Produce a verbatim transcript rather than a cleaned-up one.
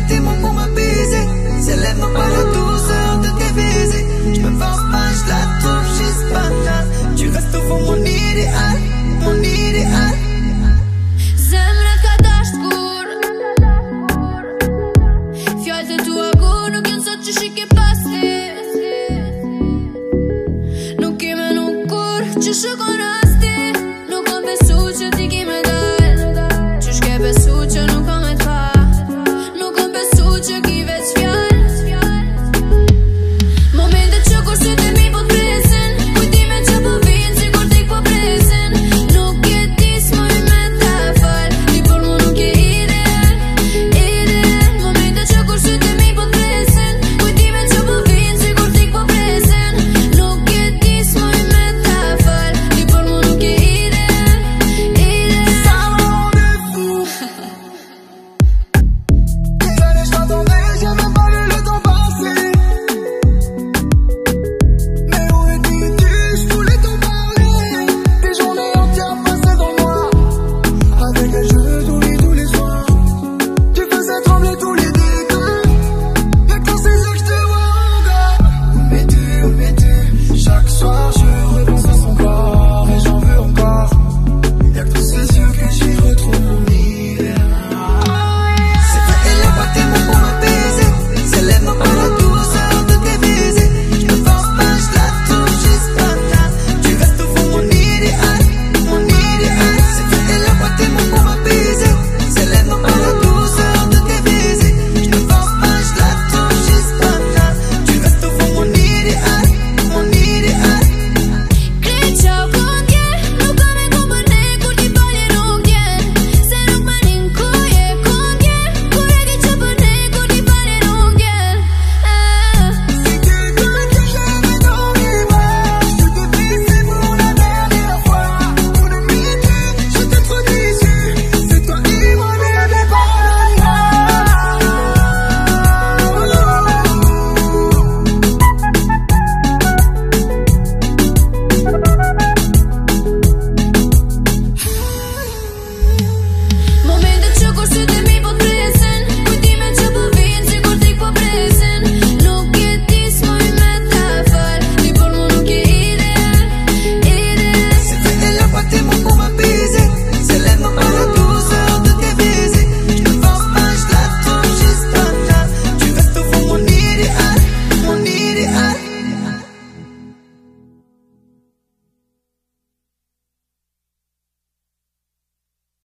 attimo pour m'apaiser. Si elle aime pas la douceur de tes visées, je me force pas, je la trouve juste banale. Tu restes au fond mon idéal, mon idéal. Zemrët ka dash t'kur, fjallë të tua ku nuk jën sot që shike pas ti.